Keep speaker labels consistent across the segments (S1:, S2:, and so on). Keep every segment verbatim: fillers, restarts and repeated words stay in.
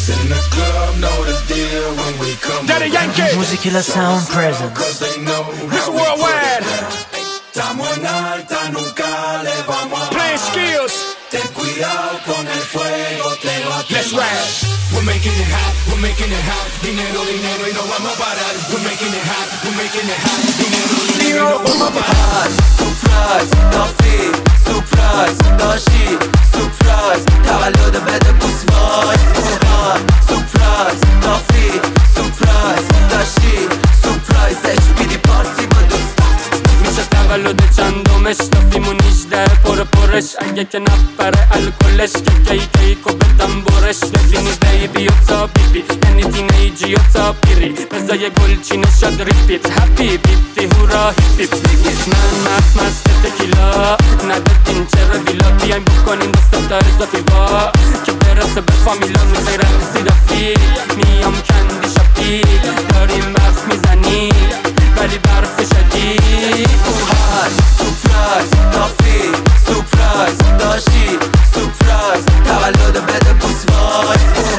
S1: Girls in the club know the deal when we come.
S2: Daddy Yankee.
S3: Music Sound Presence.
S2: Mister Worldwide.
S1: Estamos en alta, nunca le vamos a bajar.
S2: Playing skills.
S1: Ten cuidado con el fuego, te va a quemar.
S2: Let's ride.
S1: We're making it hot, we're making it hot. Dinero, dinero y no vamos a parar. We're making it hot, we're making it hot. Dinero, dinero y no vamos a parar.
S4: Surprise, Duffy, surprise, Dashi, surprise. تولد بده بوس وای. Surprise, Duffy, surprise, Dashi, surprise. اچ پی دی پارتی با دوستان. میشه تولد چندمش دافیمون نیجده پر پرش. اگه که نپره الکلش که کی کیکو بدم برش. ببینی بیبی و تا بیبی یعنی تینیجی و تا پیری. بزای گلچینه شد ریپیت هپی بیبی هورا هیپی بگیز من مست مست تکیلا. ندادین چرا ویلا بیایم بکنین دستم تا اضافی وا که برسه به فامیلا. میخوای رقصی دافی میام کندی شبی داریم برف میزنی ولی برف شدید. Surprise, Duffy, surprise, Dashi, surprise. تولد بده بوس وای.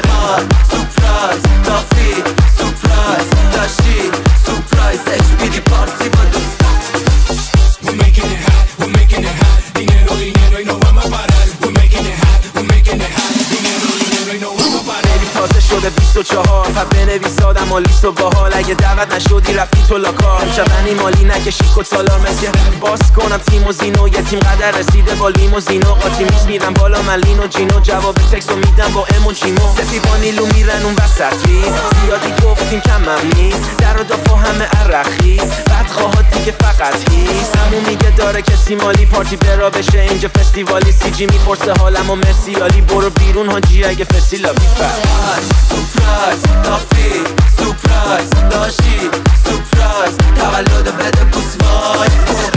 S4: Surprise, Duffy, surprise, Dashi, surprise. اچ پی دی پارتی با دوستان.
S1: We're making it hot, we're making it hot. Dinero, dinero y no vamos a parar. We're making it hot, we're making it hot. Dinero, dinero y no vamos a parar.
S4: تازه شده بیست و چهار و بنویس آدم و لیست و باحال. اگه دعوت نشدی رفتی تو لاکار. امشب انیمالی نکشی کتالار مثل باز کنم تیم و زینو. یه تیم قدر رسیده با لیموزینو. قاطی میز میرم بالا من لین و جینو. جواب تکسو میدم با ام و جیمو. سفی با نیلو میرن اون وسط ریز. زیادی گفتیم کمم نیست. در و دافا همه عرقیز. بعد خواهد دیگه فقط هیست. همون میگه داره کسی مالی پارتی برا بشه اینجا فستیوالی. سی جی میپرسه حالم و مرسی عالی. برو بیرون هاجی اگه فسیلا بیفر. Surprise, Duffy, surprise, Dashi, surprise. تولد بده بوس وای.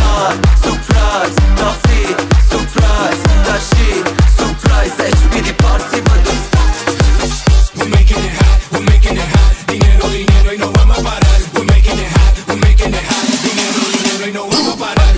S4: Surprise, Duffy, surprise, Dashi, surprise. اچ پی دی پارتی با دوستان.
S1: We're making it hot, we're making it hot. Dinero, dinero y no vamos a parar. We're making it hot, we're making it hot. Dinero, dinero y no vamos a parar.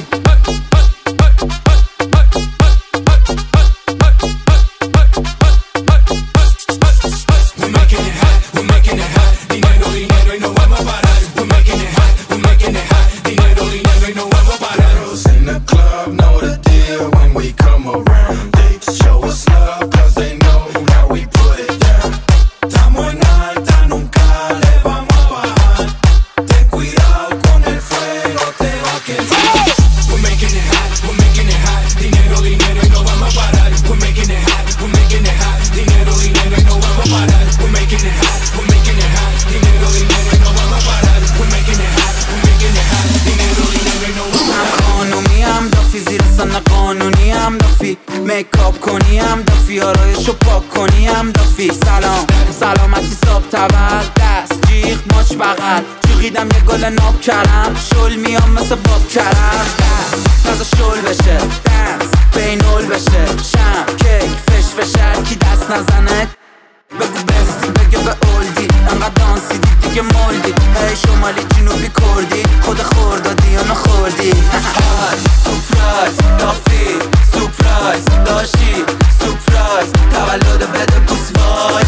S1: We're making it hot, we're making it hot. Dinero, dinero y no vamos a parar. We're making it hot, we're making it hot. Dinero, dinero y no vamos a parar. Girls in the club know the deal when we come around. They show us love 'cause they know how we put it down. Estamos en alta, nunca le vamos a bajar. Ten cuidado con el fuego, te va a quemar. We're making it hot, we're making it hot. Dinero, dinero y no vamos a parar. We're making it hot, we're making it hot. Dinero, dinero y no vamos a parar. We're making it hot, we're making it hot. Dinero, dinero y no vamos a parar. We're making it hot, we're making it hot. Dinero, dinero y no vamos a parar.
S4: قانونی هم دافی زیر سن قانونی هم دافی. میکاپ کنی هم دافی. آرایشو پاک کنی هم دافی. سلام سلامتی صاحب تول دست جیغ ماچ بغل. جیغیدم یه گل ناب کردم. شل میام مثل باب کردم. دست نزا شل بشه دنس بینول بشه. شم کیک فش فشر کی دست نزنه. بگو بستی بگه به اولدی. انقدر دانسی دی دیگه مولدی. هی شمالی جنوبی کردی. خود خوردادی یا نخوردی. Surprise, Duffy, surprise, Dashi, surprise. تولد بده بوس وای.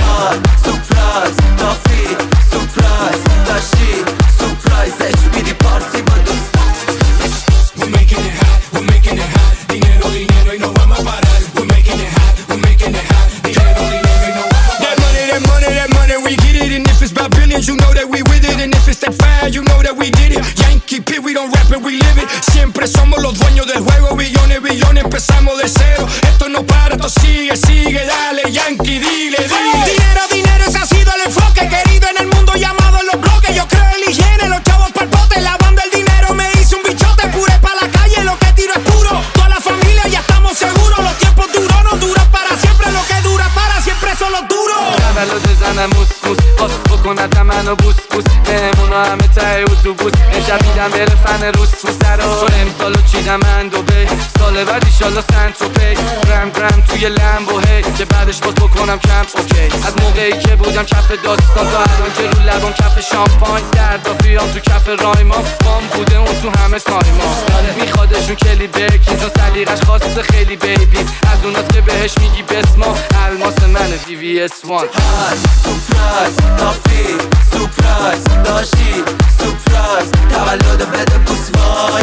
S4: Surprise, Duffy, surprise, Dashi, surprise. اچ پی دی پارتی با دوستان.
S1: We're making it hot, we're making it hot. Dinero, dinero y no vamos a parar. We're making it hot, we're making it hot. Dinero, dinero y no vamos a parar. That money, that money, that money, we get it. And if it's about billions, you know that we with it. And if it's that fire, you know that we did it. Yankee P, we don't rap it, we live it. Siempre somos los dueños del juego. Billones, billones, empezamos de cero. Esto no para, esto sigue, sigue. Dale, Yankee, dile, dile.
S2: Dinero, dinero, ese ha sido el enfoque. Querido en el mundo llamado en los bloques. Yo creo en la higiene, los chavos pa'l bote. Lavando el dinero me hice un bichote. Pure pa' la calle, lo que tiro es puro. Toda la familia ya estamos seguros. Los tiempos duros no duran para siempre. Lo que dura para siempre son los duros.
S4: تولد زنم موس موس باز بکن
S3: بکنت منو بوس بوس مهمونا همه ته اتوبوس امشب میدم بره فن روس فوسه رو امسالو چیدم من دوبه سال بعد ایشالله سنتروپی گرم گرم توی لمبو هی که بعدش باز بکنم کمپ اوکی از موقعی که بودم کف داستان تا الان که رو لبم کف شامپاین دردافیام تو کف رایما بام بوده اون تو همه تایما میخوادشون کلی برکین چون سلیقش خاصه خیلی بیبی از اوناست که بهش میگی بسما الماس من وی وی اس وان
S4: سورپرایز نافی سورپرایز داشتی سورپرایز تولد بده بوس وای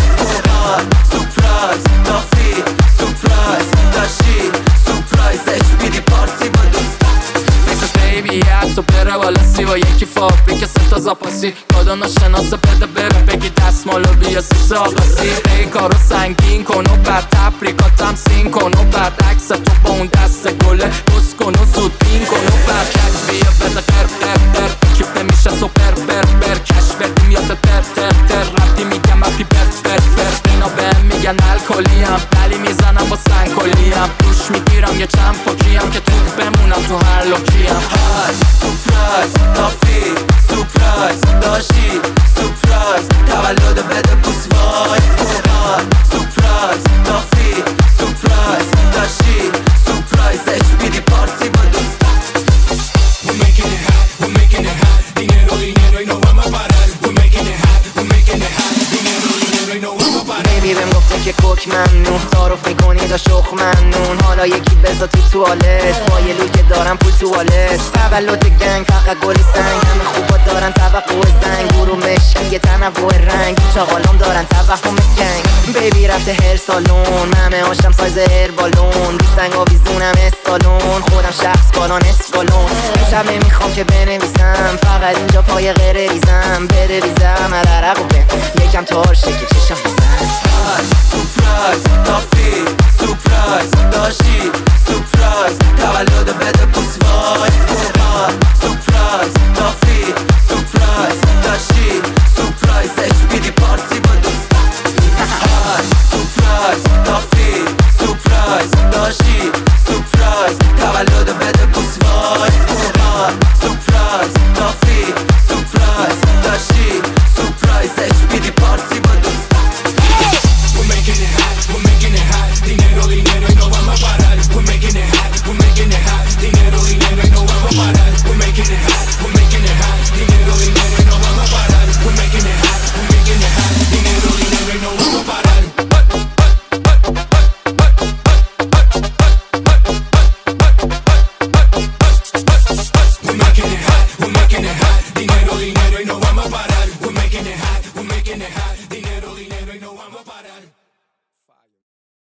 S4: سورپرایز نافی سورپرایز داشتی سورپرایز اچ بی دی پارتی با دوستا
S5: بیبی حتی بره بالا سی با یکی فابریک ستا زاپاسی کادانو شناسه بده بره بگی دستمالو بیا سی ساقاسی ای کارو سنگین کن و بعد تبریکاتم سین کن و بعد عکس تو با اون دست گله بس کن و زود پین کن و بعد کش بیا بده قر قر قر کیف نمیشه سوپر بر بر کش بدیم یا تر تر تر رفتی میگم اپی بر بر بر اینا بهم میگن الکلیم بلی میزنم با سنگ کلیم دوش میگیرم یه چند پاکیم که تو بمونم تو هر لوکیم
S4: سورپرایز نافی سورپرایز داشتی سورپرایز تولد بده بوس وای سورپرایز نافی سورپرایز داشتی سورپرایز اچ بی دی پارتی با دوستا
S1: We're making it hot, we're making it hot. Dinero, dinero y no vamos a parar. We're making it hot, we're making it hot. Dinero, dinero y no vamos a parar.
S6: بیبی بهم گفته که کوک ممنون تعارف میکنی دا شخ ممنون حالا یکی بزا تو توالت با یه لوک دارم پول توالت تولد گنگ فقط گل سنگ همه خوبا دارن توقع زنگ برو مشکی یه تنوع رنگ چاقالام دارن توهم گنگ بیبی رفته هر سالون همه هاشم سایز هر بالون رو سنگ آویزونم استالون خودم شخص بالان اسفالون شب نمیخوام که بنویسم فقط اینجا پای غیر ریزم بره ریزم العرق و بهم یکم تارشه که چشم بزن
S4: سورپرایز نافی سورپرایز داشتی سورپرایز